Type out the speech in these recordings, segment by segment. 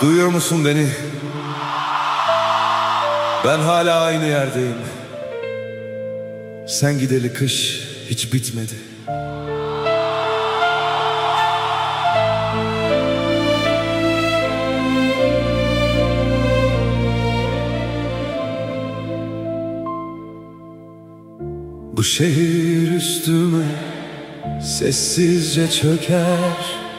Duyuyor musun beni? Ben hala aynı yerdeyim. Sen gideli kış hiç bitmedi. Bu şehir üstüme sessizce çöker.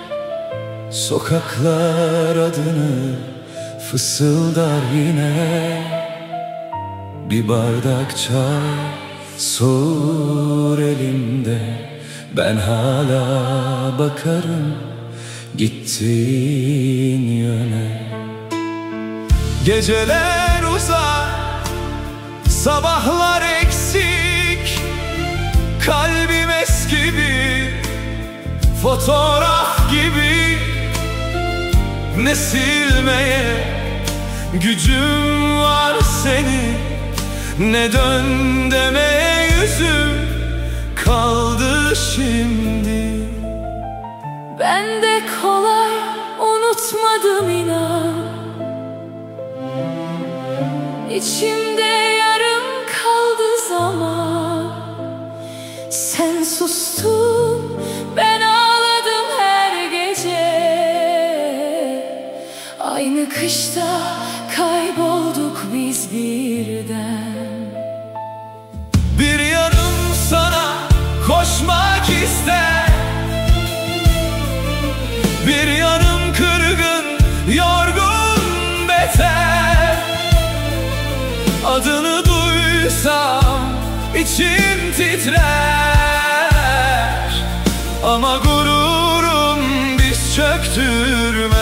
Sokaklar adını fısıldar yine. Bir bardak çay soğur elimde. Ben hala bakarım gittiğin yöne. Geceler uzar, sabahlar eksik. Kalbim eski bir fotoğraf gibi. Ne silmeye gücüm var seni, ne dön demeye yüzüm kaldı şimdi. Ben de kolay unutmadım inan. İçimde yarım kaldı zaman. Sen sustun, ben ağladım her gece. Aynı kışta kaybolduk biz birden. Bir yanım sana koşmak ister, bir yanım kırgın, yorgun, beter. Adını duysam içim titrer, ama gururum diz çöktürmez.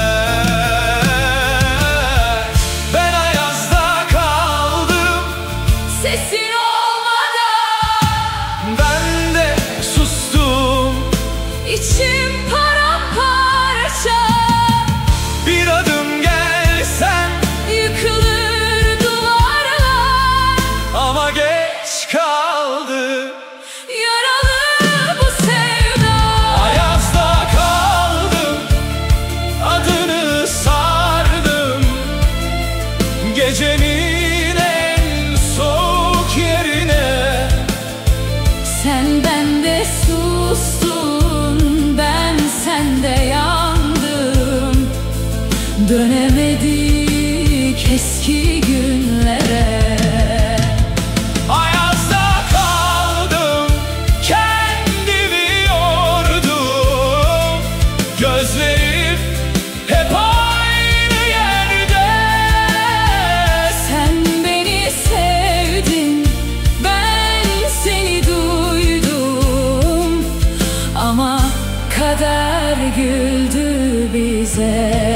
Ben ayazda kaldım Sesin olmadan, ben de sustum. içim paramparça. Bir adım gelsen Yıkılır duvarlar, ama geç kaldı. yaralı bu sevda. Ayazda kaldım, adını sardım. Gecenin en soğuk yerine. Sen bende sustun, ben sende yandım. Dönemedik eski günlere. Ayazda kaldım, kendimi yordum. Gözlerim hep aynı yerde. Sen beni sevdin, ben seni duydum. Ama kader güldü bize.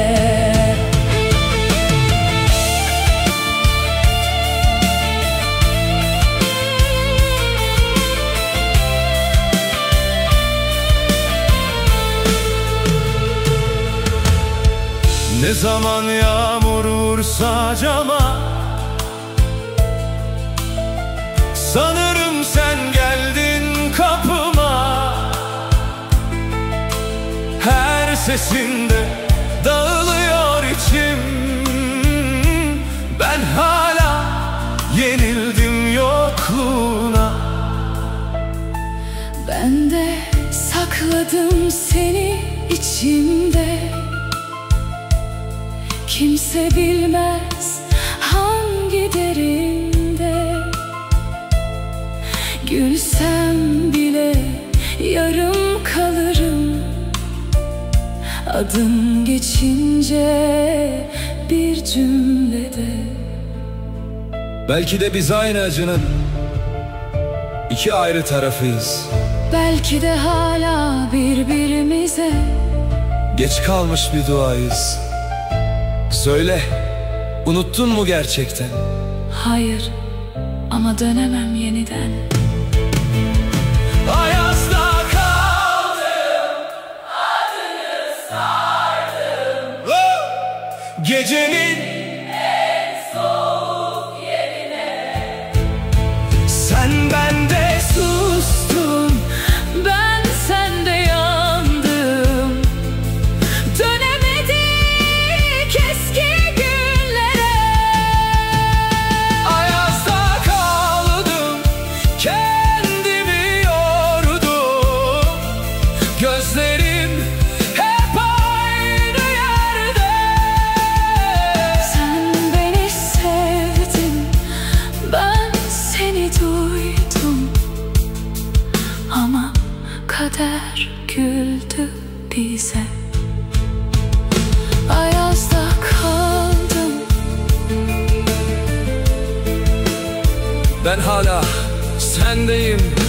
Ne zaman yağmur vursa cama, sanırım sen geldin kapıma. Her sesinde dağılıyor içim. Ben hala yenildim yokluğuna. Ben de sakladım seni içimde. Kimse bilmez hangi derinde. Gülsem bile yarım kalırım. Adım geçince bir cümlede. Belki de biz aynı acının iki ayrı tarafıyız. Belki de hala birbirimize Geç kalmış bir duayız. Söyle, unuttun mu gerçekten? hayır, ama dönemem yeniden. Ayazda kaldım, adını sardım. Gecenin en soğuk yerine. Sen bende Sustun, ben sende yandım. Dönemedik kader güldü bize. Ayazda kaldım, Ben hala sendeyim.